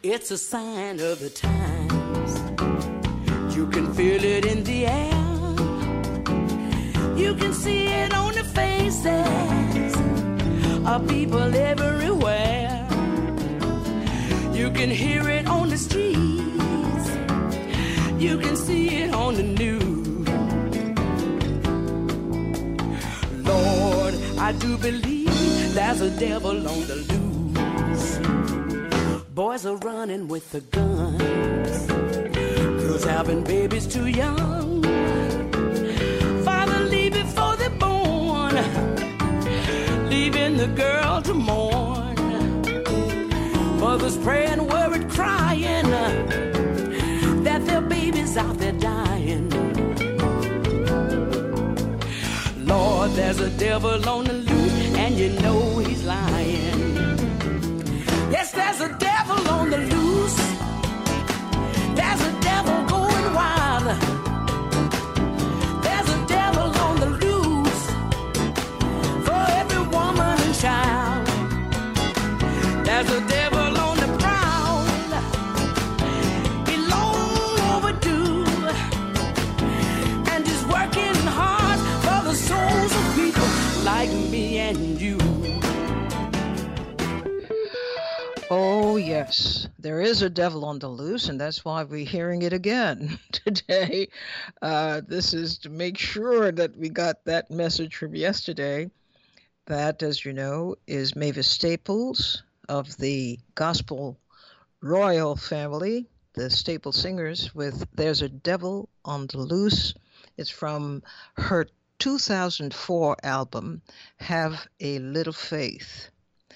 It's a sign of the times. You can feel it in the air. You can see it on the faces of people everywhere. You can hear it on the streets. You can see it on the news. Lord, I do believe there's a devil on the loose. Boys are running with the guns. Girls having babies too young. Father leave before they're born, leaving the girl to mourn. Mothers praying, worried, crying that their babies out there dying. Lord, there's a devil on the loose, and you know he's lying. Yes, there's a devil on the loose. There's a devil going wild. There's a devil on the loose for every woman and child. There's a devil on the prowl. He long overdue, and he's working hard for the souls of people like me and you. Oh, yes, there is a devil on the loose, and that's why we're hearing it again today. This is to make sure that we got that message from yesterday. That, as you know, is Mavis Staples of the Gospel Royal family, the Staple Singers, with There's a Devil on the Loose. It's from her 2004 album, Have a Little Faith.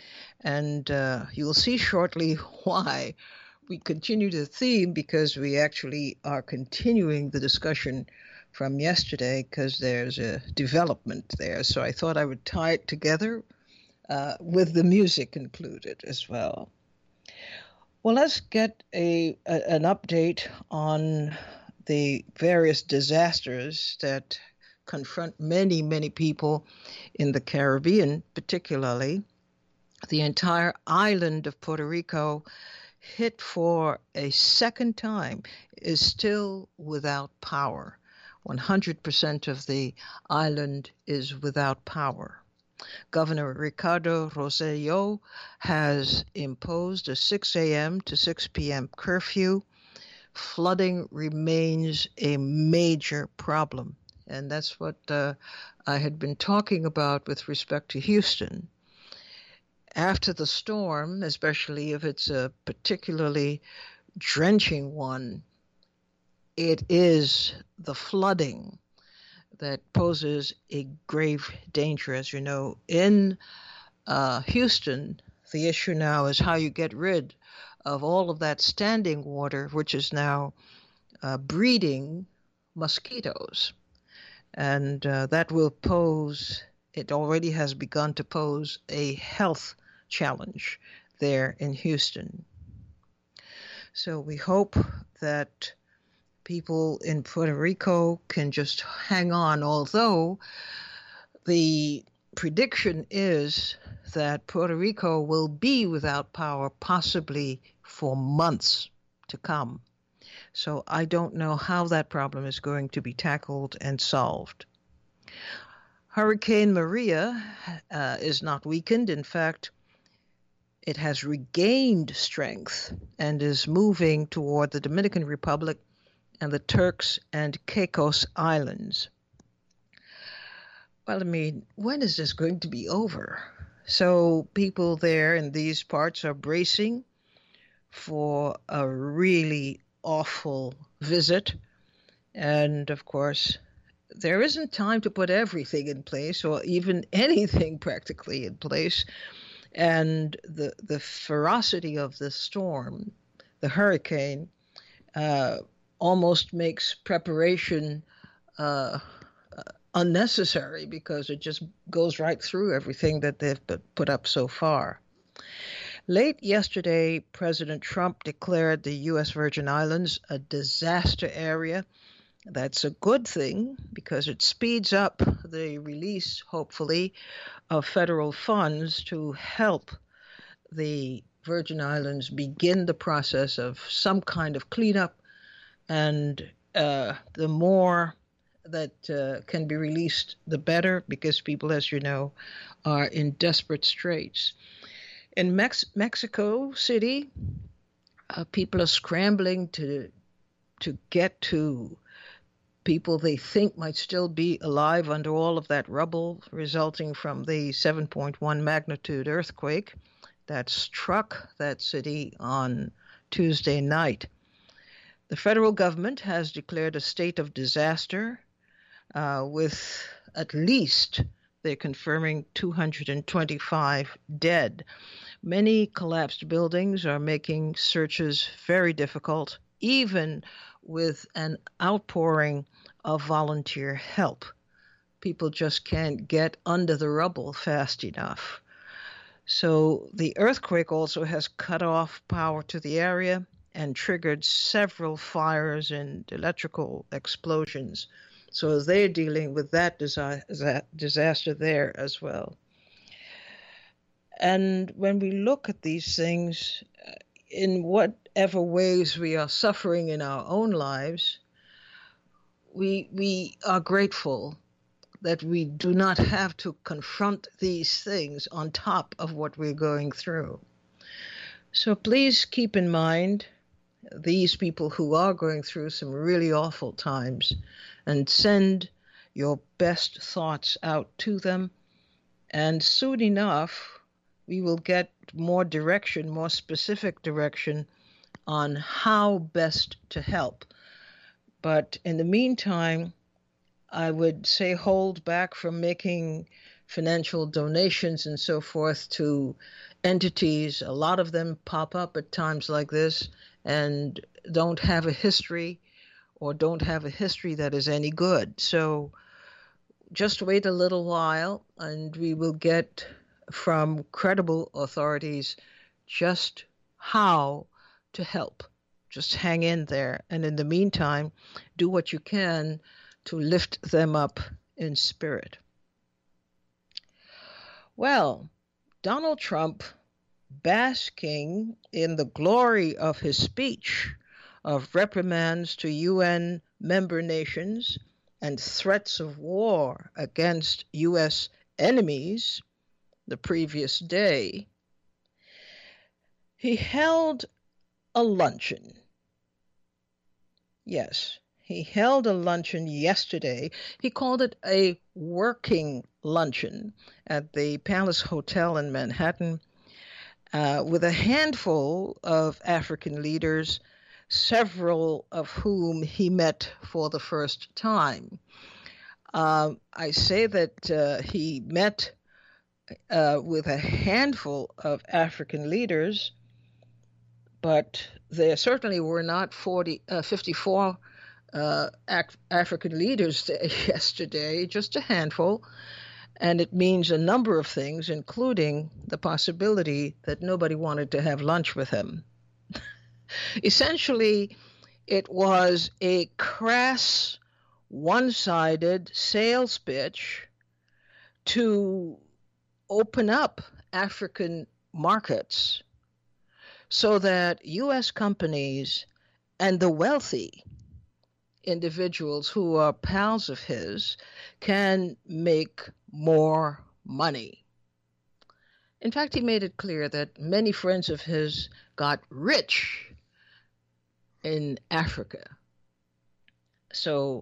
And you'll see shortly why we continue the theme, because we actually are continuing the discussion from yesterday, because there's a development there. So I thought I would tie it together with the music included as well. Well, let's get an update on the various disasters that confront many, many people in the Caribbean, particularly. The entire island of Puerto Rico, hit for a second time, is still without power. 100% of the island is without power. Governor Ricardo Rosselló has imposed a 6 a.m. to 6 p.m. curfew. Flooding remains a major problem, and that's what I had been talking about with respect to Houston. After the storm, especially if it's a particularly drenching one, it is the flooding that poses a grave danger. As you know, in Houston, the issue now is how you get rid of all of that standing water, which is now breeding mosquitoes. And that will pose, it already has begun to pose a health challenge there in Houston. So we hope that people in Puerto Rico can just hang on, although the prediction is that Puerto Rico will be without power possibly for months to come. So I don't know how that problem is going to be tackled and solved. Hurricane Maria is not weakened. In fact, it has regained strength and is moving toward the Dominican Republic and the Turks and Caicos Islands. Well, I mean, when is this going to be over? So people there in these parts are bracing for a really awful visit. And of course, there isn't time to put everything in place, or even anything practically in place. And the ferocity of the storm, the hurricane, almost makes preparation unnecessary, because it just goes right through everything that they've put up so far. Late yesterday, President Trump declared the U.S. Virgin Islands a disaster area. That's a good thing, because it speeds up the release, hopefully, of federal funds to help the Virgin Islands begin the process of some kind of cleanup, and the more that can be released, the better, because people, as you know, are in desperate straits. In Mexico City, people are scrambling to get to people they think might still be alive under all of that rubble resulting from the 7.1 magnitude earthquake that struck that city on Tuesday night. The federal government has declared a state of disaster with at least, they're confirming, 225 dead. Many collapsed buildings are making searches very difficult, even with an outpouring of volunteer help. People just can't get under the rubble fast enough. So the earthquake also has cut off power to the area and triggered several fires and electrical explosions. So they're dealing with that disaster there as well. And when we look at these things, in whatever ways we are suffering in our own lives, we are grateful that we do not have to confront these things on top of what we're going through. So please keep in mind these people who are going through some really awful times, and send your best thoughts out to them. And soon enough, we will get more direction, more specific direction on how best to help. But in the meantime, I would say hold back from making financial donations and so forth to entities. A lot of them pop up at times like this and don't have a history, or don't have a history that is any good. So just wait a little while and we will get from credible authorities just how to help. Just hang in there. And in the meantime, do what you can to lift them up in spirit. Well, Donald Trump, basking in the glory of his speech of reprimands to UN member nations and threats of war against U.S. enemies the previous day, he held a luncheon. Yes, he held a luncheon yesterday. He called it a working luncheon at the Palace Hotel in Manhattan with a handful of African leaders, several of whom he met for the first time. I say that he met with a handful of African leaders, but there certainly were not 54 African leaders there yesterday, just a handful. And it means a number of things, including the possibility that nobody wanted to have lunch with him. Essentially, it was a crass, one-sided sales pitch to open up African markets so that U.S. companies and the wealthy individuals who are pals of his can make more money. In fact, he made it clear that many friends of his got rich in Africa. So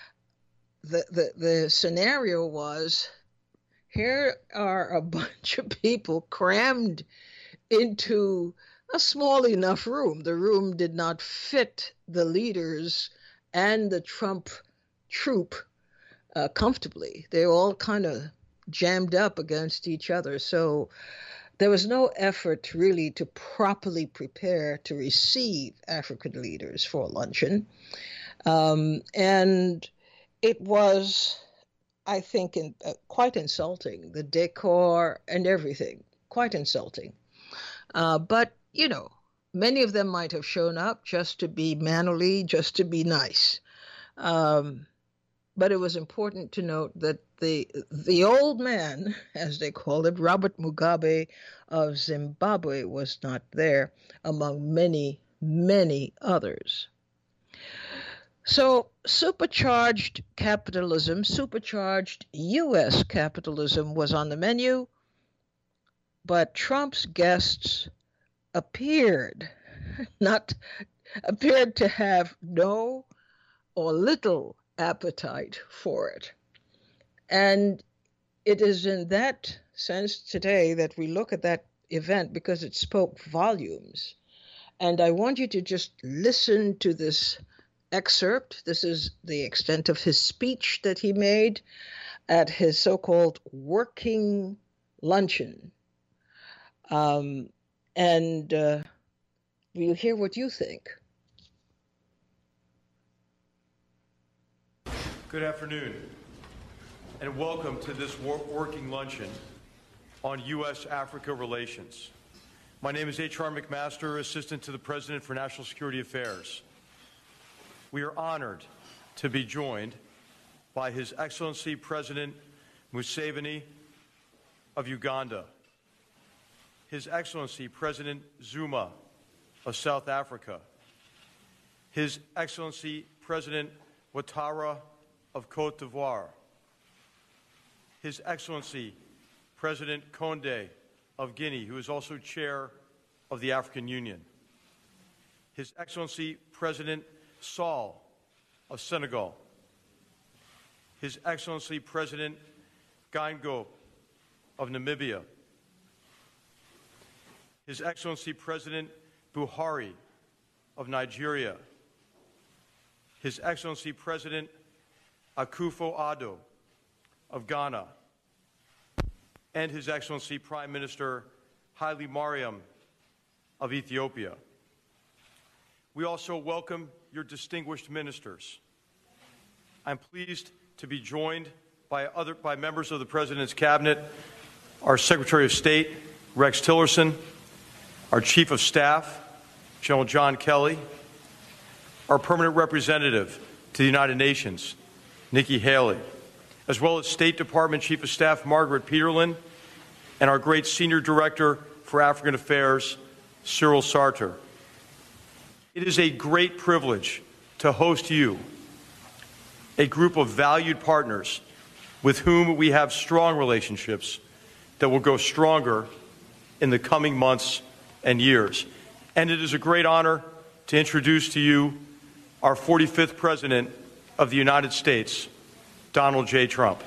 the scenario was, here are a bunch of people crammed into a small enough room. The room did not fit the leaders and the Trump troop comfortably. They were all kind of jammed up against each other. So there was no effort really to properly prepare to receive African leaders for luncheon. And it was, I think, quite insulting, the decor and everything, quite insulting. But, you know, many of them might have shown up just to be mannerly, just to be nice. But it was important to note that the old man, as they called it, Robert Mugabe of Zimbabwe, was not there among many, many others. So supercharged capitalism, supercharged U.S. capitalism was on the menu, but Trump's guests appeared to have no or little appetite for it. And it is in that sense today that we look at that event because it spoke volumes. And I want you to just listen to this excerpt. This is the extent of his speech that he made at his so-called working luncheon. And we'll hear what you think. Good afternoon, and welcome to this working luncheon on U.S.-Africa relations. My name is H.R. McMaster, Assistant to the President for National Security Affairs. We are honored to be joined by His Excellency President Museveni of Uganda, His Excellency President Zuma of South Africa, His Excellency President Ouattara of Côte d'Ivoire, His Excellency President Condé of Guinea, who is also Chair of the African Union, His Excellency President Sall of Senegal, His Excellency President Geingob of Namibia, His Excellency President Buhari of Nigeria, His Excellency President Akufo-Addo of Ghana, and His Excellency Prime Minister Haile Mariam of Ethiopia. We also welcome your distinguished ministers. I'm pleased to be joined by members of the President's Cabinet, our Secretary of State, Rex Tillerson, our Chief of Staff, General John Kelly, our Permanent Representative to the United Nations, Nikki Haley, as well as State Department Chief of Staff Margaret Peterlin, and our great Senior Director for African Affairs, Cyril Sartor. It is a great privilege to host you, a group of valued partners with whom we have strong relationships that will grow stronger in the coming months and years. And it is a great honor to introduce to you our 45th President of the United States, Donald J. Trump.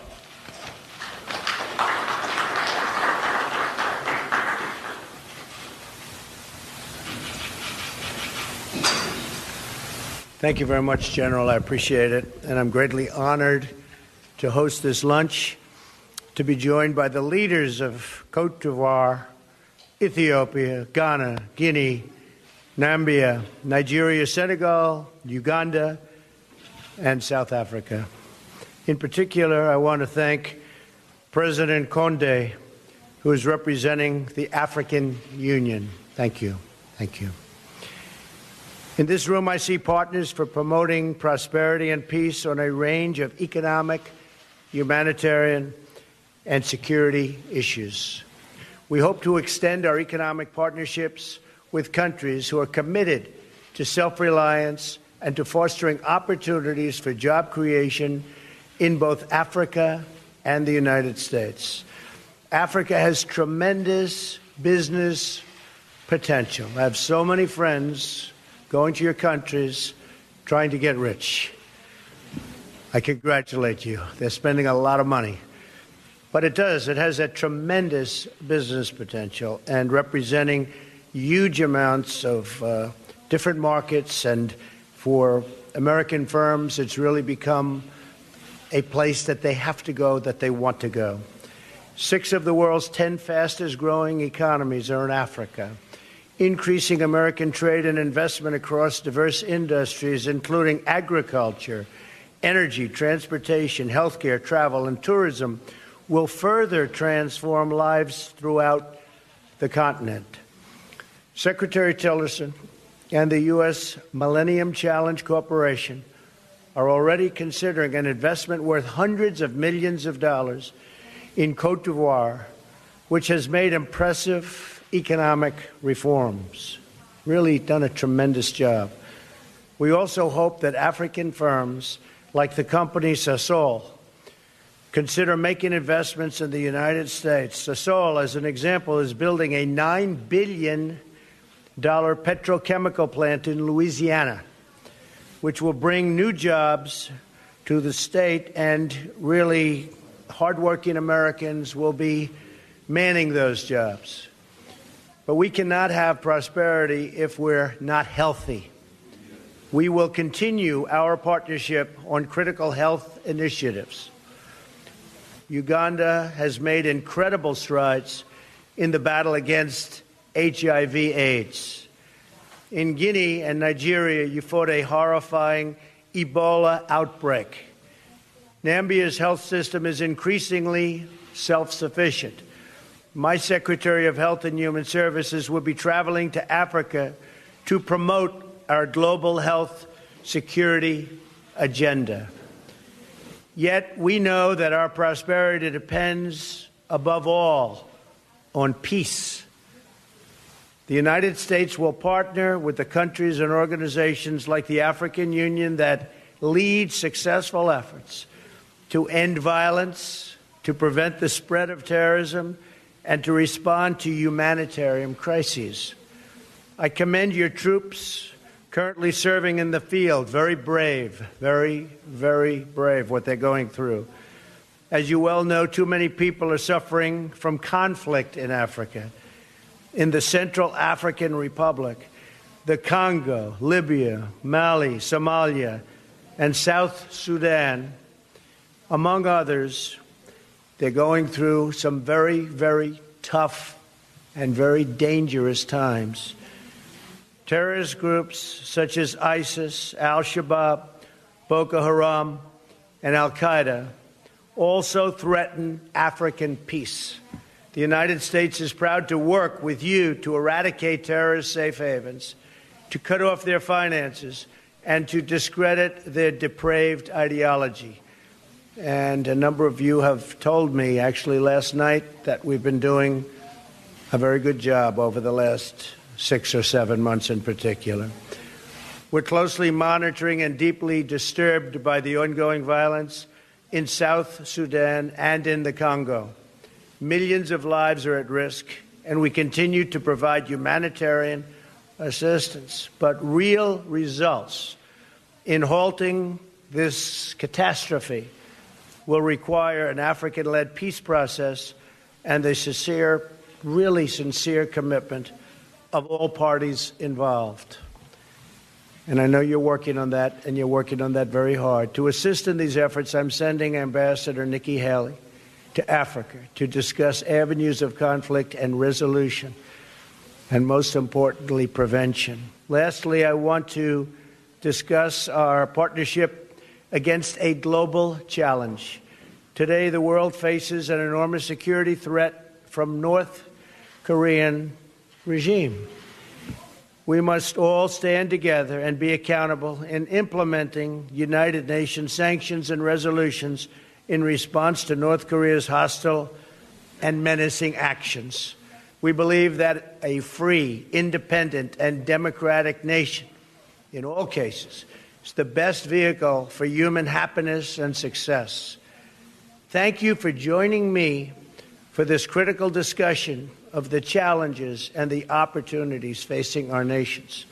Thank you very much, General. I appreciate it. And I'm greatly honored to host this lunch, to be joined by the leaders of Côte d'Ivoire, Ethiopia, Ghana, Guinea, Namibia, Nigeria, Senegal, Uganda, and South Africa. In particular, I want to thank President Condé, who is representing the African Union. Thank you. Thank you. In this room, I see partners for promoting prosperity and peace on a range of economic, humanitarian, and security issues. We hope to extend our economic partnerships with countries who are committed to self-reliance and to fostering opportunities for job creation in both Africa and the United States. Africa has tremendous business potential. I have so many friends going to your countries trying to get rich. I congratulate you. They're spending a lot of money. But it has a tremendous business potential and representing huge amounts of different markets. And for American firms, it's really become a place that they have to go, that they want to go. 6 of the world's 10 fastest growing economies are in Africa. Increasing American trade and investment across diverse industries, including agriculture, energy, transportation, healthcare, travel, and tourism, will further transform lives throughout the continent. Secretary Tillerson and the U.S. Millennium Challenge Corporation are already considering an investment worth hundreds of millions of dollars in Côte d'Ivoire, which has made impressive economic reforms, really done a tremendous job. We also hope that African firms like the company Sasol consider making investments in the United States. Sasol, as an example, is building a $9 billion petrochemical plant in Louisiana, which will bring new jobs to the state, and really hardworking Americans will be manning those jobs. But we cannot have prosperity if we're not healthy. We will continue our partnership on critical health initiatives. Uganda has made incredible strides in the battle against HIV/AIDS. In Guinea and Nigeria, you fought a horrifying Ebola outbreak. Nambia's health system is increasingly self-sufficient. My Secretary of Health and Human Services will be traveling to Africa to promote our global health security agenda. Yet we know that our prosperity depends, above all, on peace. The United States will partner with the countries and organizations like the African Union that lead successful efforts to end violence, to prevent the spread of terrorism, and to respond to humanitarian crises. I commend your troops currently serving in the field. Very brave, very, very brave what they're going through. As you well know, too many people are suffering from conflict in Africa. In the Central African Republic, the Congo, Libya, Mali, Somalia, and South Sudan, among others, they're going through some very, very tough and very dangerous times. Terrorist groups such as ISIS, Al-Shabaab, Boko Haram, and Al-Qaeda also threaten African peace. The United States is proud to work with you to eradicate terrorist safe havens, to cut off their finances, and to discredit their depraved ideology. And a number of you have told me, actually last night, that we've been doing a very good job over the last 6 or 7 months in particular. We're closely monitoring and deeply disturbed by the ongoing violence in South Sudan and in the Congo. Millions of lives are at risk, and we continue to provide humanitarian assistance. But real results in halting this catastrophe will require an African-led peace process and the sincere, really sincere commitment of all parties involved. And I know you're working on that, and you're working on that very hard. To assist in these efforts, I'm sending Ambassador Nikki Haley to Africa to discuss avenues of conflict and resolution, and most importantly, prevention. Lastly, I want to discuss our partnership against a global challenge. Today, the world faces an enormous security threat from North Korean regime. We must all stand together and be accountable in implementing United Nations sanctions and resolutions in response to North Korea's hostile and menacing actions. We believe that a free, independent, and democratic nation, in all cases, is the best vehicle for human happiness and success. Thank you for joining me for this critical discussion of the challenges and the opportunities facing our nations.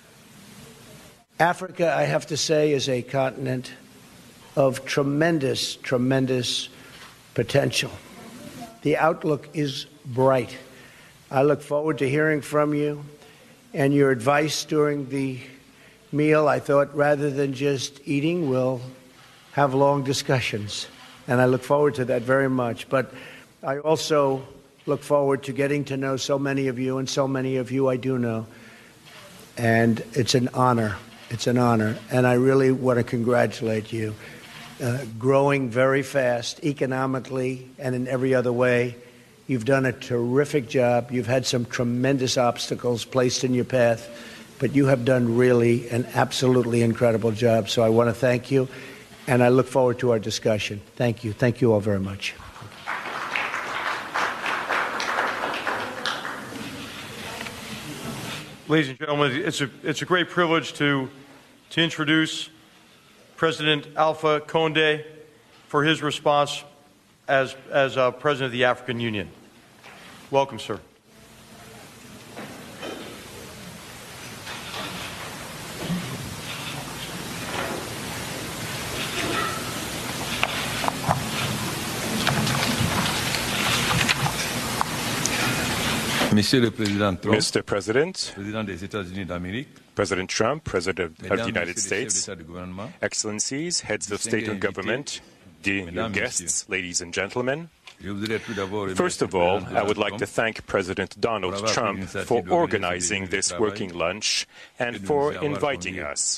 Africa, I have to say, is a continent of tremendous, tremendous potential. The outlook is bright. I look forward to hearing from you and your advice during the meal. I thought rather than just eating, we'll have long discussions. And I look forward to that very much. But I also look forward to getting to know so many of you, and so many of you I do know. And it's an honor. It's an honor. And I really want to congratulate you. Growing very fast, economically and in every other way. You've done a terrific job. You've had some tremendous obstacles placed in your path, but you have done really an absolutely incredible job. So I want to thank you, and I look forward to our discussion. Thank you. Thank you all very much. Ladies and gentlemen, it's a great privilege to introduce President Alpha Condé for his response as President of the African Union. Welcome, sir. Mr. President, President Trump, President of the United States, Excellencies, heads of state and government, dear guests, ladies and gentlemen, first of all, I would like to thank President Donald Trump for organizing this working lunch and for inviting us,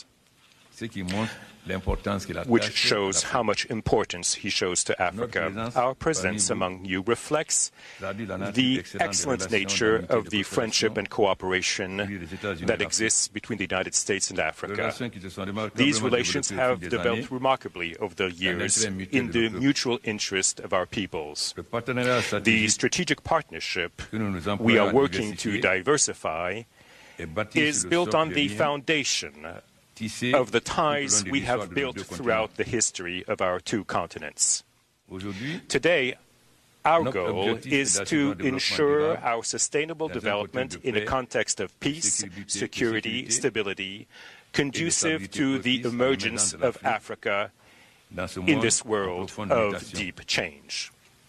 which shows how much importance he shows to Africa. Our presence among you reflects the excellent nature of the friendship and cooperation that exists between the United States and Africa. These relations have developed remarkably over the years in the mutual interest of our peoples. The strategic partnership we are working to diversify is built on the foundation of the ties we have built throughout the history of our two continents. Today, our goal is to ensure our sustainable development in a context of peace, security, stability, conducive to the emergence of Africa in this world of deep change.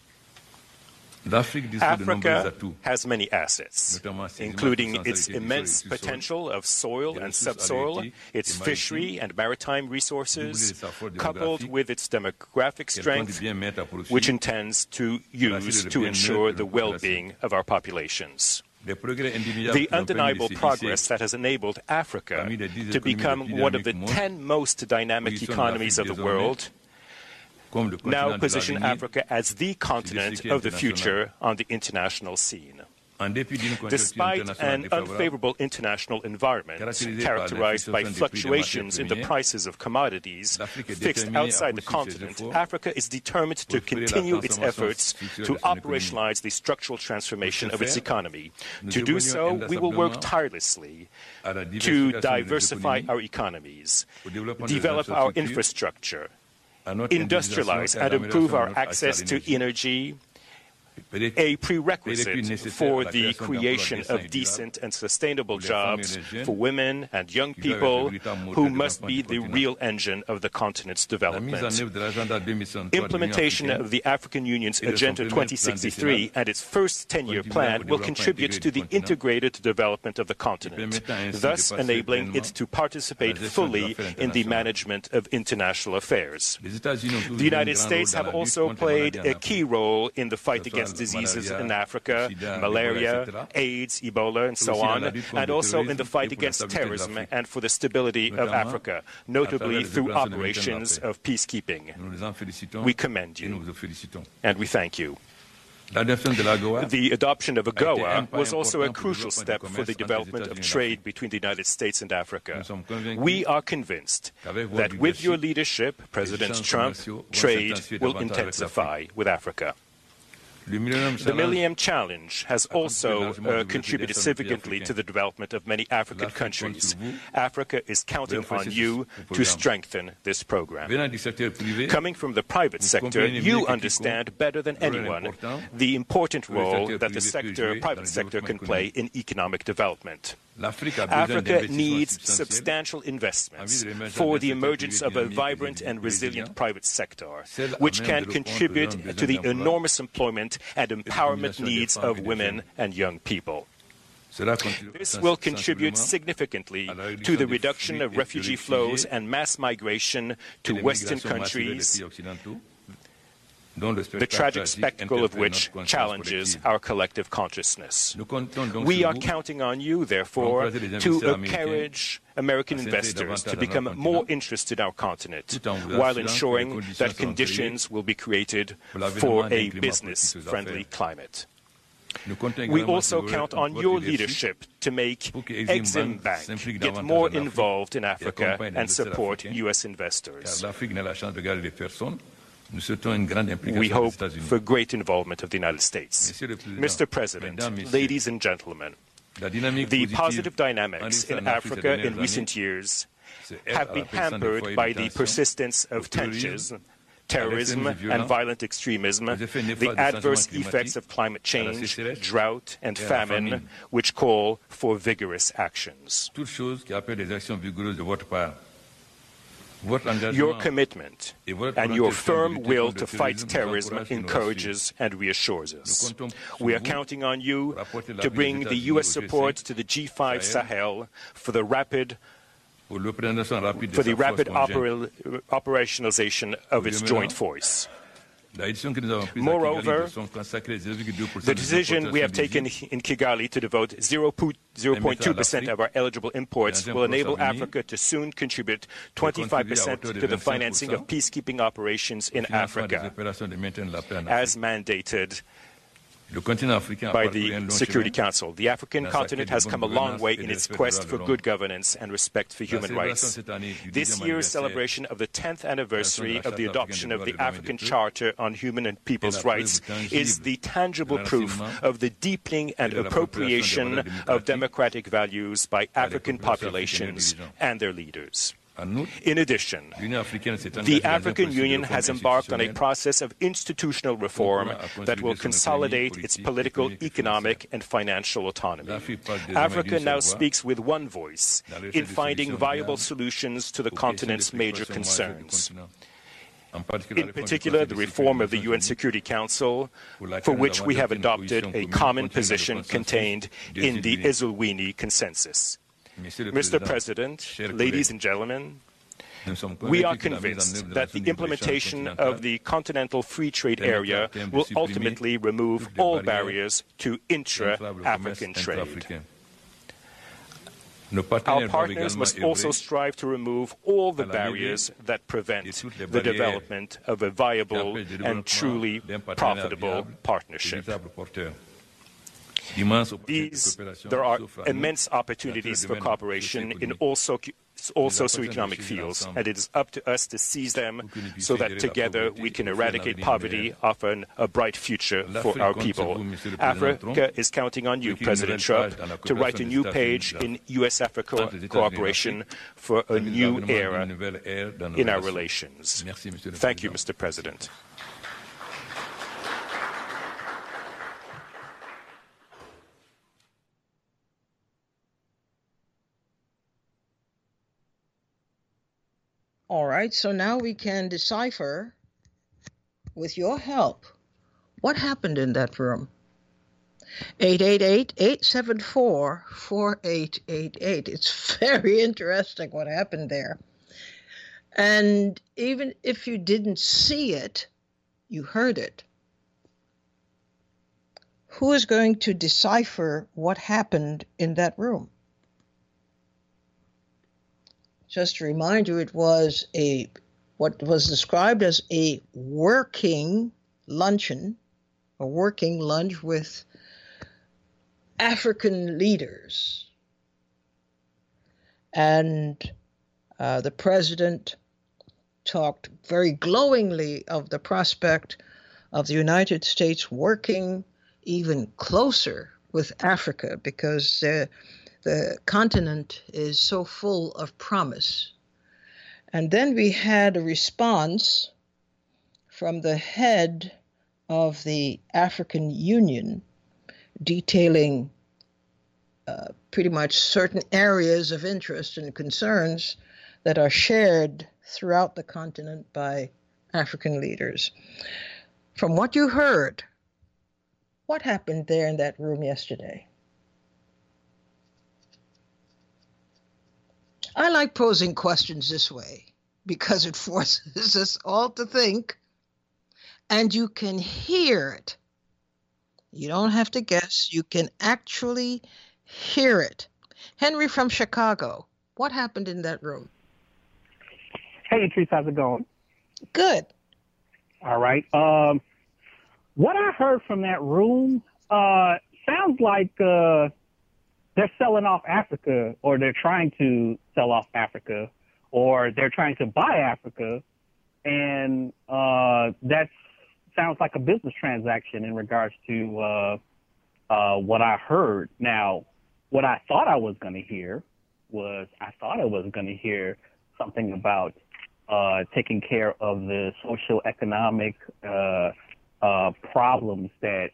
Africa has many assets, including its immense potential of soil and subsoil, its fishery and maritime resources, coupled with its demographic strength, which intends to use to ensure the well-being of our populations. The undeniable progress that has enabled Africa to become one of the 10 most dynamic economies of the world now position Africa as the continent of the future on the international scene. Despite an unfavorable international environment characterized by fluctuations in the prices of commodities fixed outside the continent, Africa is determined to continue its efforts to operationalize the structural transformation of its economy. To do so, we will work tirelessly to diversify our economies, develop our infrastructure, industrialize and improve our access to energy, a prerequisite for the creation of decent and sustainable jobs for women and young people who must be the real engine of the continent's development. Implementation of the African Union's Agenda 2063 and its first 10-year plan will contribute to the integrated development of the continent, thus enabling it to participate fully in the management of international affairs. The United States have also played a key role in the fight against diseases in Africa, malaria, AIDS, Ebola, and so on, and also in the fight against terrorism and for the stability of Africa, notably through operations of peacekeeping. We commend you, and we thank you. The adoption of AGOA was also a crucial step for the development of trade between the United States and Africa. We are convinced that with your leadership, President Trump, trade will intensify with Africa. The Millennium Challenge has also contributed significantly to the development of many African countries. Africa is counting on you to strengthen this program. Coming from the private sector, you understand better than anyone the important role that the private sector can play in economic development. Africa needs substantial investments for the emergence of a vibrant and resilient private sector, which can contribute to the enormous employment and empowerment needs of women and young people. This will contribute significantly to the reduction of refugee flows and mass migration to Western countries, the tragic spectacle of which challenges our collective consciousness. We are counting on you, therefore, to encourage American investors to become more interested in our continent, while ensuring that conditions will be created for a business-friendly climate. We also count on your leadership to make Exim Bank get more involved in Africa and support U.S. investors. We hope for great involvement of the United States. Mr. President, ladies and gentlemen, the positive dynamics in Africa in recent years have been hampered by the persistence of tensions, terrorism and violent extremism, the adverse effects of climate change, drought and famine, which call for vigorous actions. Your commitment and your firm will to fight terrorism encourages and reassures us. We are counting on you to bring the U.S. support to the G5 Sahel for the rapid operationalization of its joint force. Moreover, the decision we have taken in Kigali to devote 0.2% of our eligible imports will enable Africa to soon contribute 25% to the financing of peacekeeping operations in Africa, as mandated by the Security Council. The African continent has come a long way in its quest for good governance and respect for human rights. This year's celebration of the 10th anniversary of the adoption of the African Charter on Human and People's Rights is the tangible proof of the deepening and appropriation of democratic values by African populations and their leaders. In addition, the African Union has embarked on a process of institutional reform that will consolidate its political, economic, and financial autonomy. Africa now speaks with one voice in finding viable solutions to the continent's major concerns. In particular, the reform of the UN Security Council, for which we have adopted a common position contained in the Ezulwini Consensus. Mr. President, ladies and gentlemen, we are convinced that the implementation of the Continental Free Trade Area will ultimately remove all barriers to intra-African trade. Our partners must also strive to remove all the barriers that prevent the development of a viable and truly profitable partnership. There are immense opportunities for cooperation in all socioeconomic fields, and it is up to us to seize them so that together we can eradicate poverty, offer a bright future for our people. Africa is counting on you, President Trump, to write a new page in U.S.-Africa cooperation for a new era in our relations. Thank you, Mr. President. All right, so now we can decipher, with your help, what happened in that room. 888-874-4888. It's very interesting what happened there. And even if you didn't see it, you heard it. Who is going to decipher what happened in that room? Just to remind you, it was what was described as a working luncheon, a working lunch with African leaders. And the president talked very glowingly of the prospect of the United States working even closer with Africa because the continent is so full of promise. And then we had a response from the head of the African Union detailing pretty much certain areas of interest and concerns that are shared throughout the continent by African leaders. From what you heard, what happened there in that room yesterday? I like posing questions this way because it forces us all to think, and you can hear it. You don't have to guess. You can actually hear it. Henry from Chicago, what happened in that room? Hey, Teresa, how's it going? Good. All right. What I heard from that room Sounds like they're selling off Africa, or they're trying to sell off Africa, or they're trying to buy Africa, and that sounds like a business transaction in regards to what I heard. Now, what I thought I was going to hear was something about taking care of the social economic problems that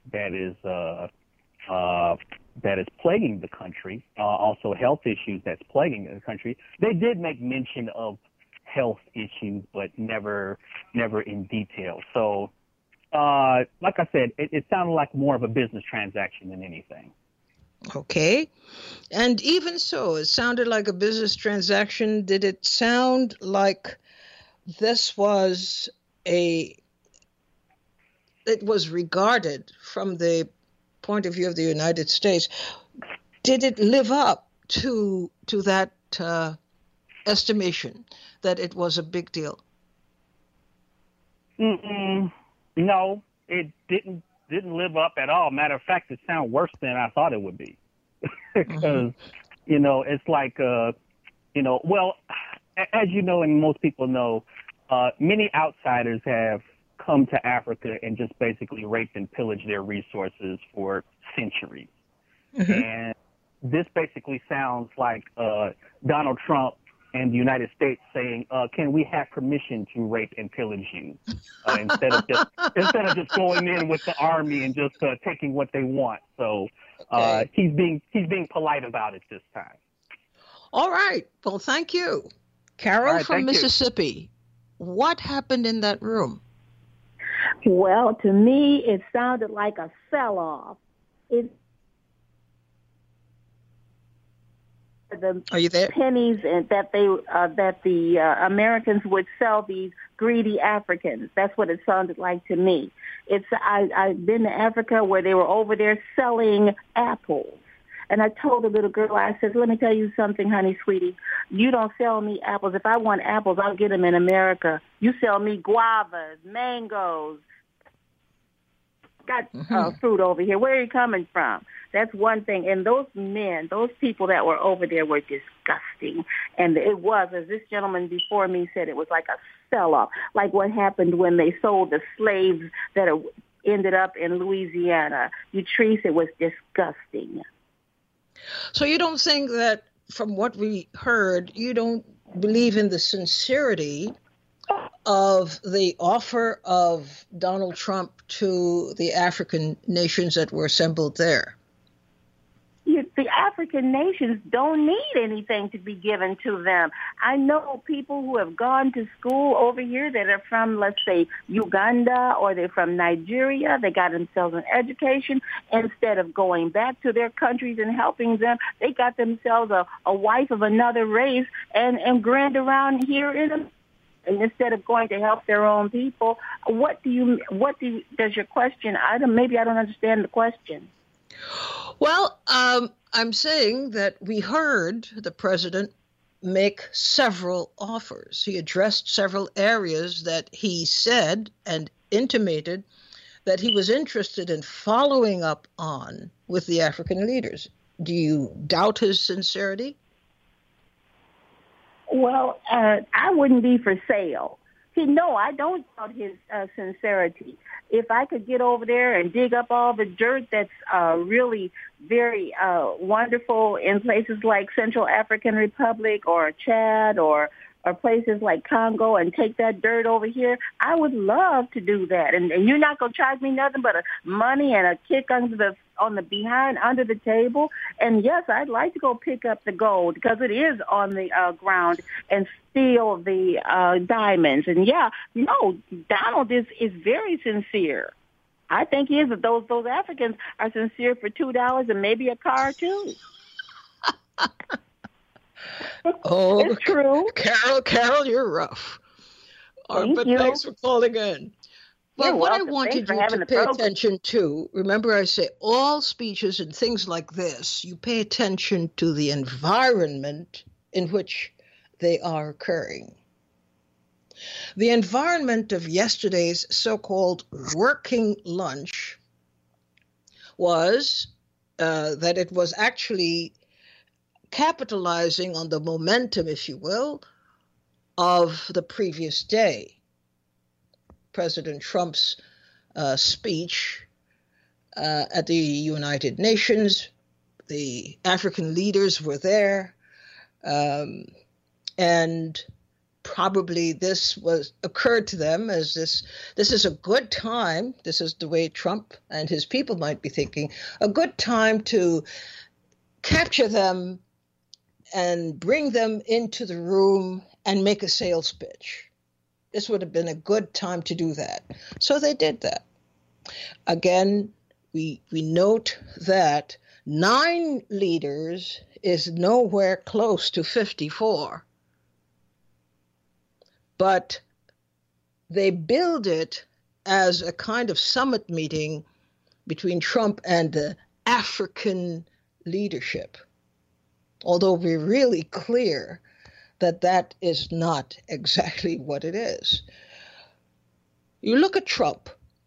is plaguing the country, also health issues that's plaguing the country. They did make mention of health issues, but never in detail. So, like I said, it sounded like more of a business transaction than anything. Okay. And even so, it sounded like a business transaction. Did it sound like this was it was regarded from the point of view of the United States? Did it live up to that estimation that it was a big deal? No, it didn't live up at all. Matter of fact, it sounded worse than I thought it would be. Because, it's like, well, as you know, and most people know, many outsiders have come to Africa and just basically raped and pillaged their resources for centuries. Mm-hmm. And this basically sounds like Donald Trump and the United States saying, "Can we have permission to rape and pillage you?" Instead of just going in with the army and just taking what they want. So he's being polite about it this time. All right. Well, thank you, Carol right, from Mississippi. What happened in that room? Well, to me, it sounded like a sell-off. Are you there? Pennies and that the Americans would sell these greedy Africans. That's what it sounded like to me. I've been to Africa where they were over there selling apples. And I told the little girl, I said, "Let me tell you something, honey, sweetie. You don't sell me apples. If I want apples, I'll get them in America. You sell me guavas, mangoes. Got fruit over here. Where are you coming from?" That's one thing. And those people that were over there were disgusting. And it was, as this gentleman before me said, it was like a sell-off, like what happened when they sold the slaves that ended up in Louisiana. Utrice, it was disgusting. So you don't think that, from what we heard, you don't believe in the sincerity of the offer of Donald Trump to the African nations that were assembled there? The African nations don't need anything to be given to them. I know people who have gone to school over here that are from, let's say, Uganda, or they're from Nigeria. They got themselves an education. Instead of going back to their countries and helping them, they got themselves a wife of another race and grinned around here and instead of going to help their own people. Does your question, maybe I don't understand the question. Well, I'm saying that we heard the president make several offers. He addressed several areas that he said and intimated that he was interested in following up on with the African leaders. Do you doubt his sincerity? Well, I wouldn't be for sale. No, I don't doubt his sincerity. If I could get over there and dig up all the dirt that's really very wonderful in places like Central African Republic or Chad or places like Congo and take that dirt over here, I would love to do that. And you're not going to charge me nothing but money and a kick under the table. And yes, I'd like to go pick up the gold because it is on the ground and steal the diamonds. And Donald is very sincere. I think he is. Those Africans are sincere for $2 and maybe a car too. Oh, it's true. Carol, you're rough. But thanks for calling in. Well, what I wanted you to pay attention to, remember I say all speeches and things like this, you pay attention to the environment in which they are occurring. The environment of yesterday's so-called working lunch was that it was actually capitalizing on the momentum, if you will, of the previous day. President Trump's speech at the United Nations, the African leaders were there, and probably this occurred to them as this is a good time. This is the way Trump and his people might be thinking, a good time to capture them and bring them into the room and make a sales pitch. This would have been a good time to do that. So they did that. Again, we note that 9 leaders is nowhere close to 54. But they billed it as a kind of summit meeting between Trump and the African leadership, although we're really clear that that is not exactly what it is. You look at Trump.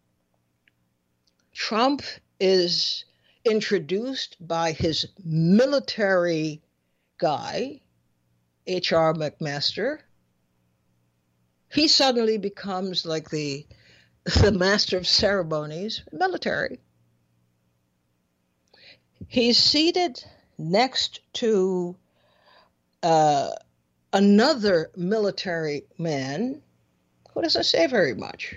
Trump is introduced by his military guy, H.R. McMaster. He suddenly becomes like the master of ceremonies, military. He's seated next to another military man who doesn't say very much.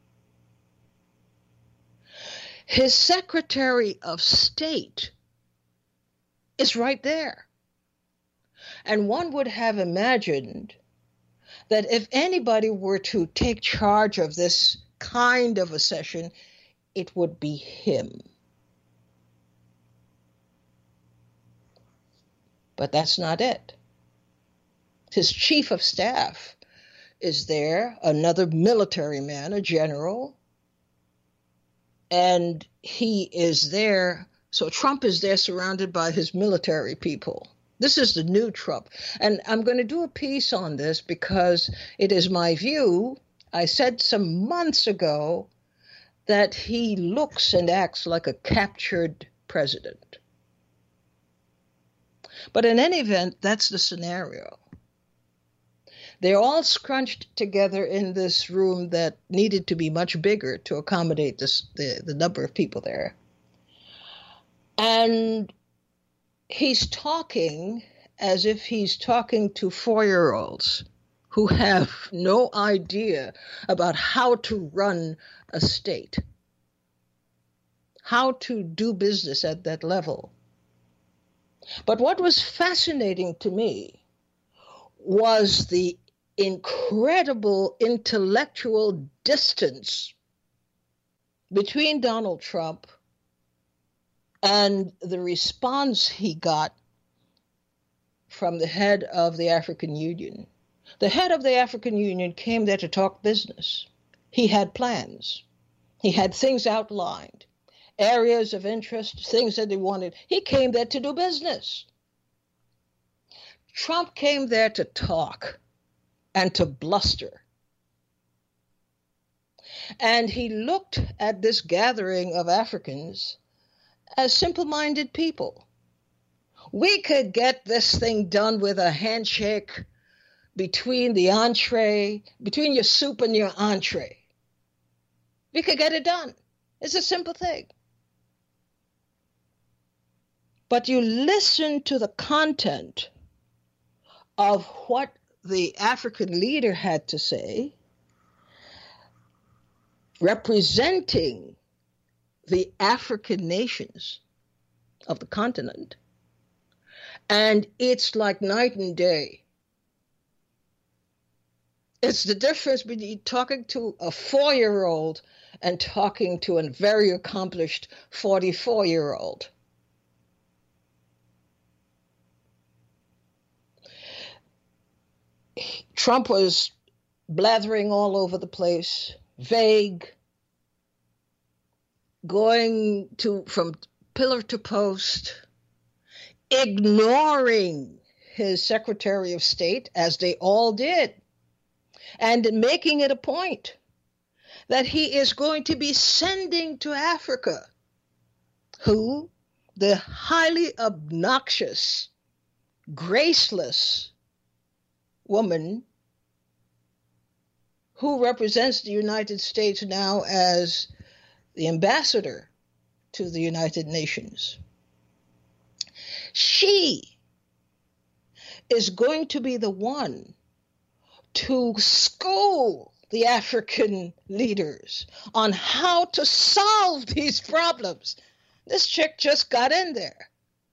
His Secretary of State is right there. And one would have imagined that if anybody were to take charge of this kind of a session, it would be him. But that's not it. His chief of staff is there, another military man, a general, and he is there. So Trump is there surrounded by his military people. This is the new Trump. And I'm going to do a piece on this because it is my view. I said some months ago that he looks and acts like a captured president. But in any event, that's the scenario. They're all scrunched together in this room that needed to be much bigger to accommodate the number of people there. And he's talking as if he's talking to 4-year-olds who have no idea about how to run a state, how to do business at that level. But what was fascinating to me was the incredible intellectual distance between Donald Trump and the response he got from the head of the African Union. The head of the African Union came there to talk business. He had plans. He had things outlined, areas of interest, things that he wanted. He came there to do business. Trump came there to talk and to bluster. And he looked at this gathering of Africans as simple-minded people. We could get this thing done with a handshake between the entree, between your soup and your entree. We could get it done. It's a simple thing. But you listen to the content of what the African leader had to say, representing the African nations of the continent, and it's like night and day. It's the difference between talking to a 4-year-old and talking to a very accomplished 44-year-old. Trump was blathering all over the place, vague, going from pillar to post, ignoring his Secretary of State, as they all did, and making it a point that he is going to be sending to Africa who the highly obnoxious, graceless woman who represents the United States now as the ambassador to the United Nations. She is going to be the one to school the African leaders on how to solve these problems. This chick just got in there.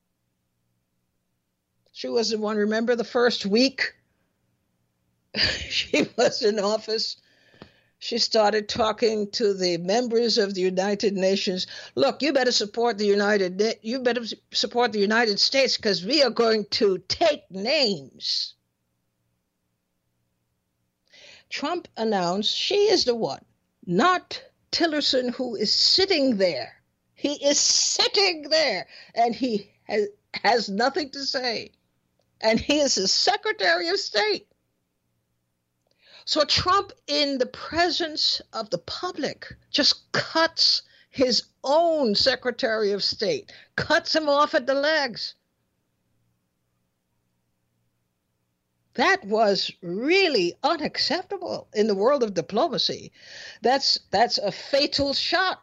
She was the one, remember the first week she was in office? She started talking to the members of the United Nations. Look, you better support the United States because we are going to take names. Trump announced she is the one, not Tillerson, who is sitting there. He is sitting there, and he has nothing to say. And he is the Secretary of State. So Trump, in the presence of the public, just cuts his own Secretary of State, cuts him off at the legs. That was really unacceptable in the world of diplomacy. That's a fatal shot.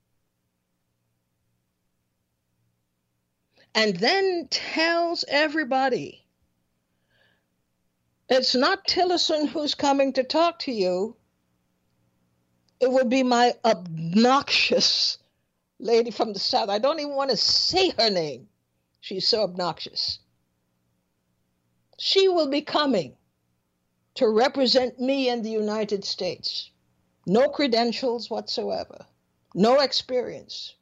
And then tells everybody, it's not Tillerson who's coming to talk to you. It would be my obnoxious lady from the South. I don't even want to say her name. She's so obnoxious. She will be coming to represent me in the United States. No credentials whatsoever. No experience.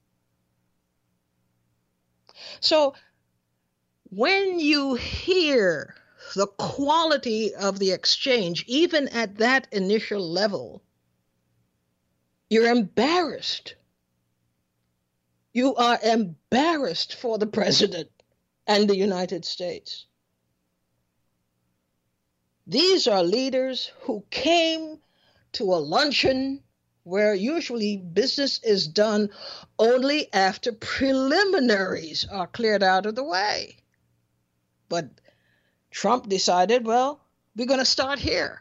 So when you hear the quality of the exchange, even at that initial level, you're embarrassed. You are embarrassed for the president and the United States. These are leaders who came to a luncheon where usually business is done only after preliminaries are cleared out of the way. But Trump decided, well, we're going to start here.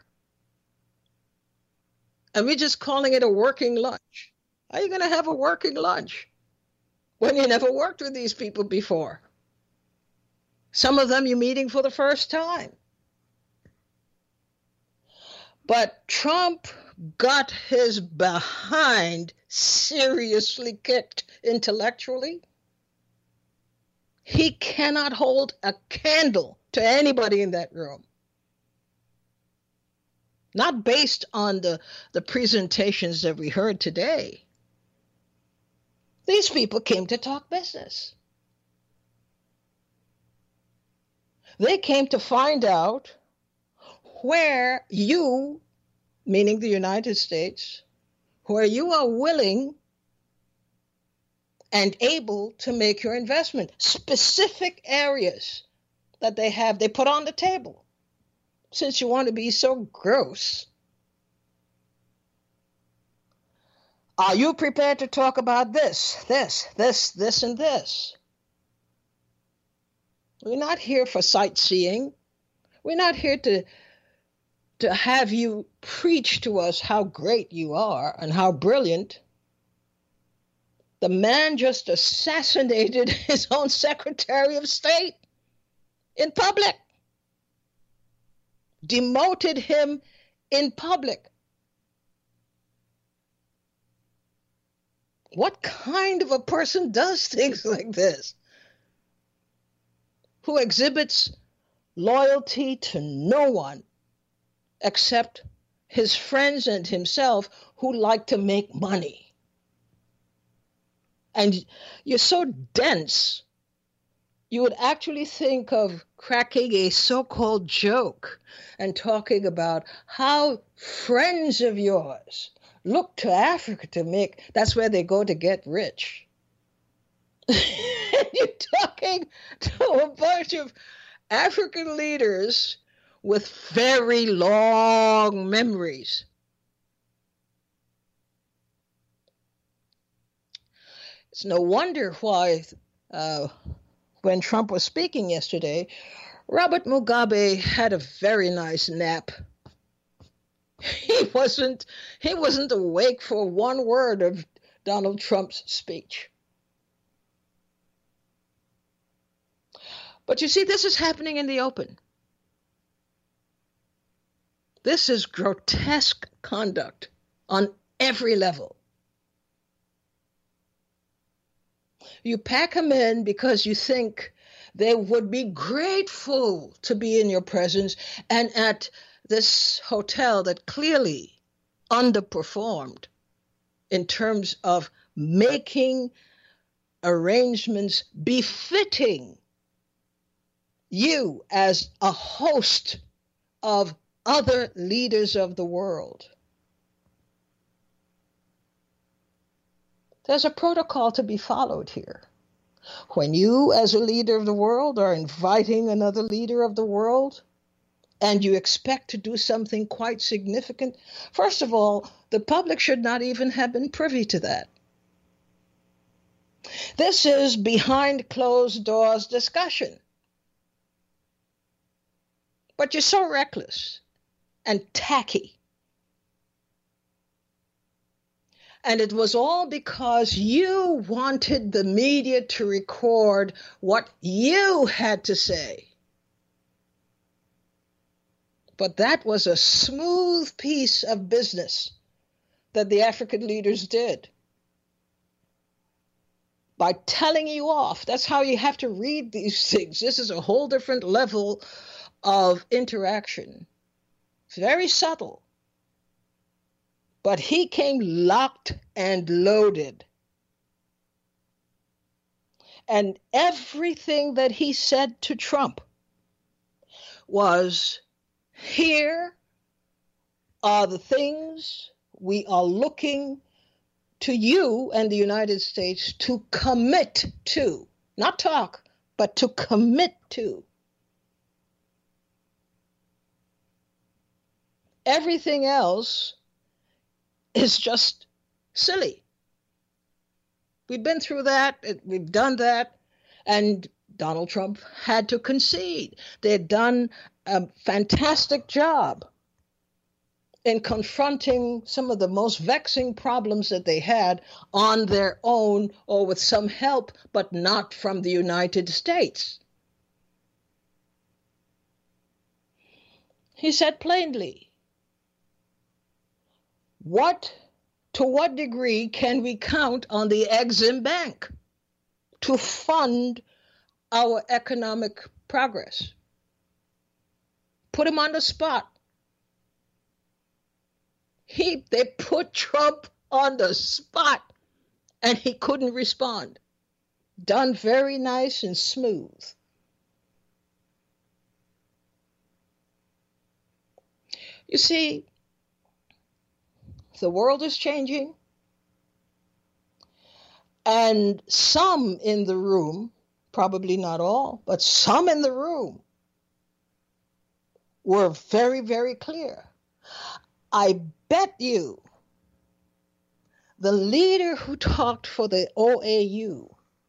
And we're just calling it a working lunch. How are you going to have a working lunch when you never worked with these people before? Some of them you're meeting for the first time. But Trump got his behind seriously kicked intellectually. He cannot hold a candle to anybody in that room. Not based on the presentations that we heard today. These people came to talk business. They came to find out where you, meaning the United States, where you are willing and able to make your investment. Specific areas that they put on the table. Since you want to be so gross. Are you prepared to talk about this, and this? We're not here for sightseeing. We're not here to have you preach to us how great you are and how brilliant. The man just assassinated his own Secretary of State in public. Demoted him in public. What kind of a person does things like this? Who exhibits loyalty to no one except his friends and himself who like to make money. And you're so dense, you would actually think of cracking a so-called joke and talking about how friends of yours look to Africa to make, that's where they go to get rich. You're talking to a bunch of African leaders with very long memories. It's no wonder why when Trump was speaking yesterday, Robert Mugabe had a very nice nap. He wasn't awake for one word of Donald Trump's speech. But you see, this is happening in the open. This is grotesque conduct on every level. You pack them in because you think they would be grateful to be in your presence, and at this hotel that clearly underperformed in terms of making arrangements befitting you as a host of other leaders of the world. There's a protocol to be followed here. When you, as a leader of the world, are inviting another leader of the world, and you expect to do something quite significant, first of all, the public should not even have been privy to that. This is behind closed doors discussion. But you're so reckless and tacky. And it was all because you wanted the media to record what you had to say. But that was a smooth piece of business that the African leaders did. By telling you off. That's how you have to read these things. This is a whole different level of interaction. It's very subtle. But he came locked and loaded. And everything that he said to Trump was, here are the things we are looking to you and the United States to commit to. Not talk, but to commit to. Everything else is just silly. We've been through that. We've done that. And Donald Trump had to concede. They had done a fantastic job in confronting some of the most vexing problems that they had on their own or with some help, but not from the United States. He said plainly, to what degree can we count on the Exim Bank to fund our economic progress? Put him on the spot. They put Trump on the spot, and he couldn't respond. Done very nice and smooth. You see, the world is changing, and some in the room, probably not all, but some in the room were very, very clear. I bet you the leader who talked for the OAU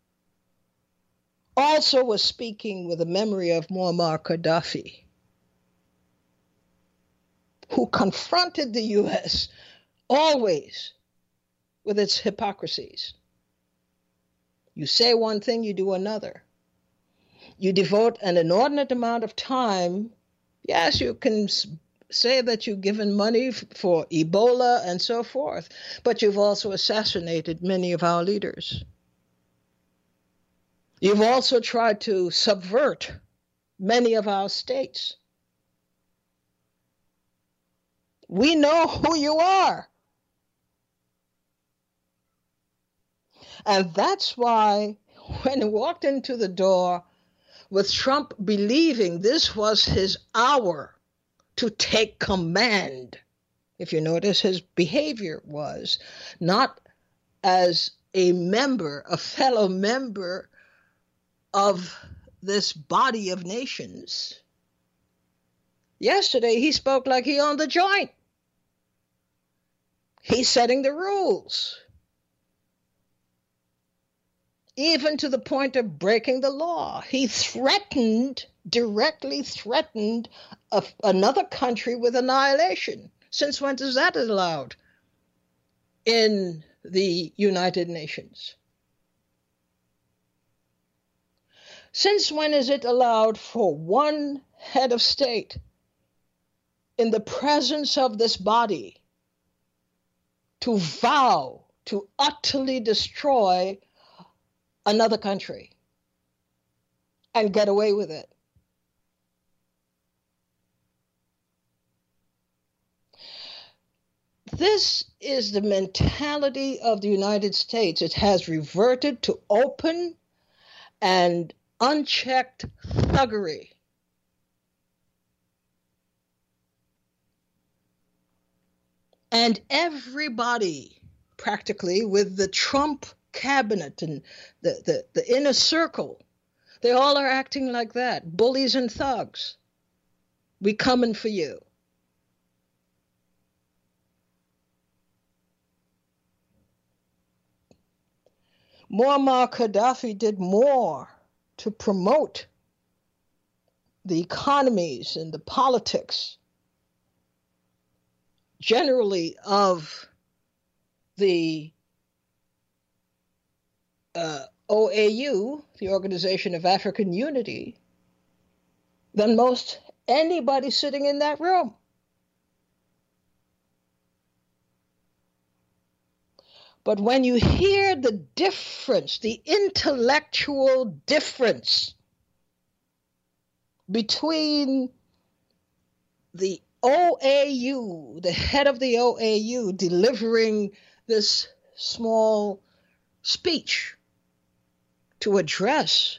also was speaking with the memory of Muammar Gaddafi, who confronted the U.S. always with its hypocrisies. You say one thing, you do another. You devote an inordinate amount of time. Yes, you can say that you've given money for Ebola and so forth, but you've also assassinated many of our leaders. You've also tried to subvert many of our states. We know who you are. And that's why when he walked into the door with Trump believing this was his hour to take command, if you notice, his behavior was not as a member, a fellow member of this body of nations. Yesterday, he spoke like he owned the joint. He's setting the rules. even to the point of breaking the law. He directly threatened another country with annihilation. Since when is that allowed in the United Nations? Since when is it allowed for one head of state in the presence of this body to vow to utterly destroy another country and get away with it? This is the mentality of the United States. It has reverted to open and unchecked thuggery. And everybody, practically, with the Trump cabinet and the inner circle, they all are acting like that, bullies and thugs. We coming for you. Muammar Gaddafi did more to promote the economies and the politics generally of the OAU, the Organization of African Unity, than most anybody sitting in that room. But when you hear the difference, the intellectual difference between the OAU, the head of the OAU, delivering this small speech to address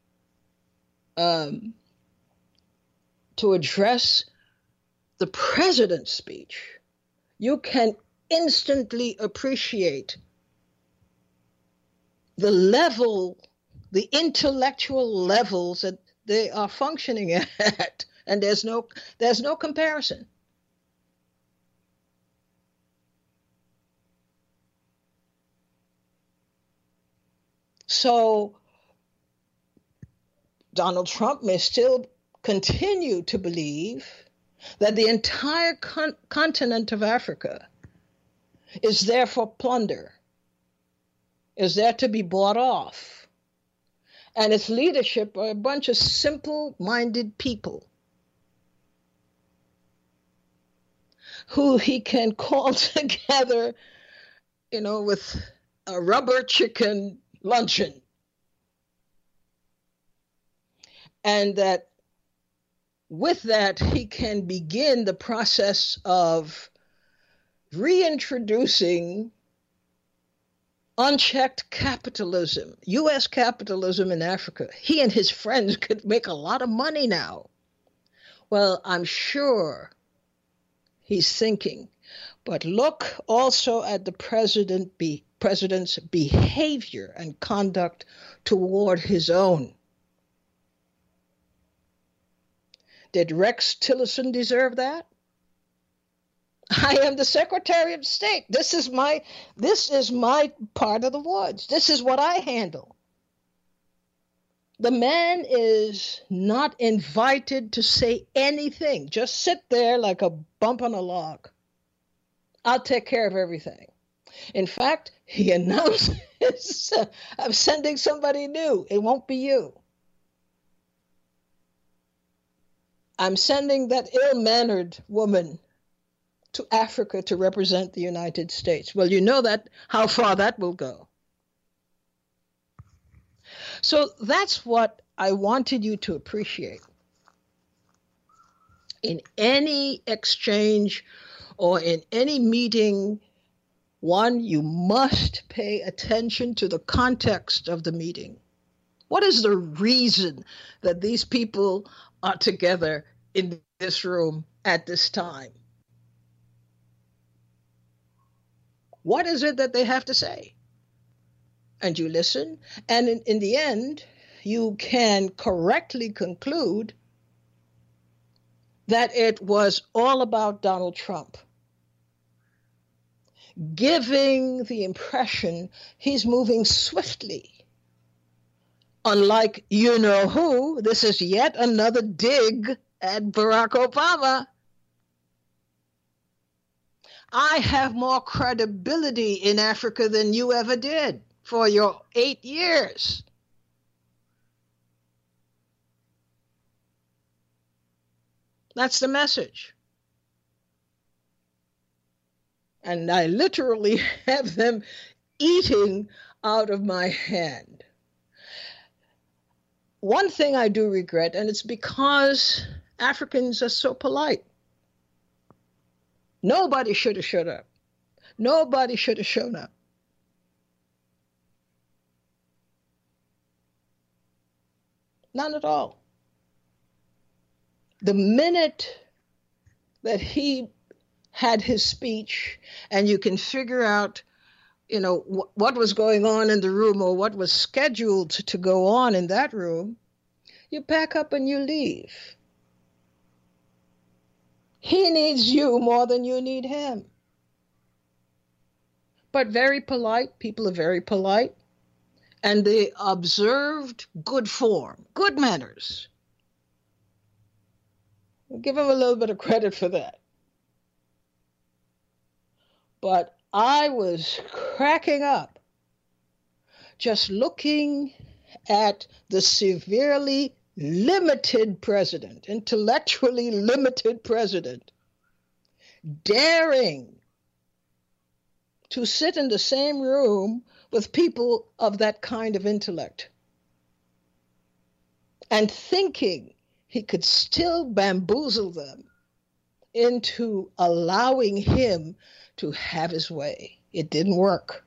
the president's speech, you can instantly appreciate the level, the intellectual levels that they are functioning at, and there's no comparison. So Donald Trump may still continue to believe that the entire continent of Africa is there for plunder, is there to be bought off, and its leadership are a bunch of simple-minded people who he can call together, with a rubber chicken luncheon. And that with that, he can begin the process of reintroducing unchecked capitalism, U.S. capitalism in Africa. He and his friends could make a lot of money now. Well, I'm sure he's thinking, but look also at the president's behavior and conduct toward his own. Did Rex Tillerson deserve that? I am the Secretary of State. This is my part of the woods. This is what I handle. The man is not invited to say anything. Just sit there like a bump on a log. I'll take care of everything. In fact, he announced I'm sending somebody new. It won't be you. I'm sending that ill-mannered woman to Africa to represent the United States. Well, you know that how far that will go. So that's what I wanted you to appreciate. In any exchange or in any meeting, one, you must pay attention to the context of the meeting. What is the reason that these people are together in this room at this time? What is it that they have to say? And you listen, and in the end, you can correctly conclude that it was all about Donald Trump, giving the impression he's moving swiftly Unlike you-know-who, this is yet another dig at Barack Obama. I have more credibility in Africa than you ever did for your 8 years. That's the message. And I literally have them eating out of my hand. One thing I do regret, and it's because Africans are so polite. Nobody should have showed up. Nobody should have shown up. None at all. The minute that he had his speech and you can figure out, what was going on in the room or what was scheduled to go on in that room, you pack up and you leave. He needs you more than you need him. But very polite, people are very polite, and they observed good form, good manners. We'll give him a little bit of credit for that. But I was cracking up just looking at the severely limited president, intellectually limited president, daring to sit in the same room with people of that kind of intellect and thinking he could still bamboozle them into allowing him to have his way. It didn't work.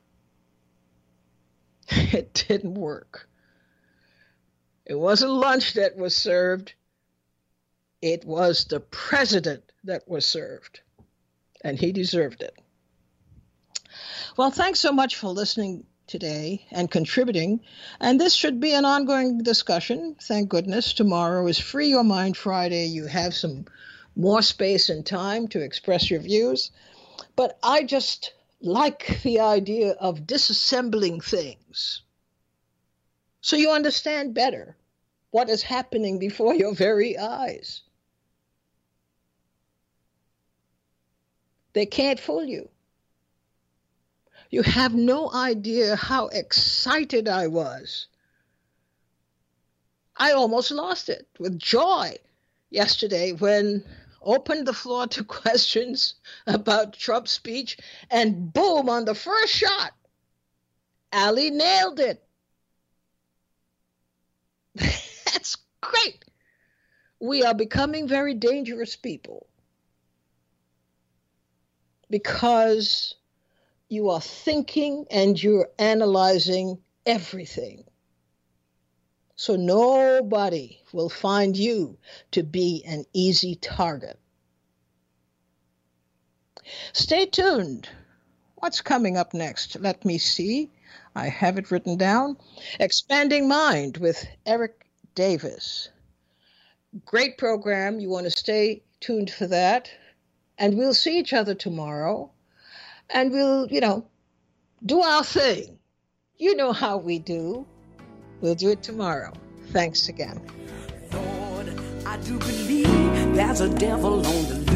It didn't work. It wasn't lunch that was served. It was the president that was served. And he deserved it. Well, thanks so much for listening today and contributing. And this should be an ongoing discussion. Thank goodness. Tomorrow is Free Your Mind Friday. You have some more space and time to express your views. But I just like the idea of disassembling things so you understand better what is happening before your very eyes. They can't fool you. You have no idea how excited I was. I almost lost it with joy yesterday when opened the floor to questions about Trump's speech, and boom, on the first shot, Ali nailed it. That's great. We are becoming very dangerous people because you are thinking and you're analyzing everything. So nobody will find you to be an easy target. Stay tuned. What's coming up next? Let me see. I have it written down. Expanding Mind with Eric Davis. Great program. You want to stay tuned for that. And we'll see each other tomorrow. And we'll, do our thing. You know how we do. We'll do it tomorrow. Thanks again. Lord, I do believe there's a devil on the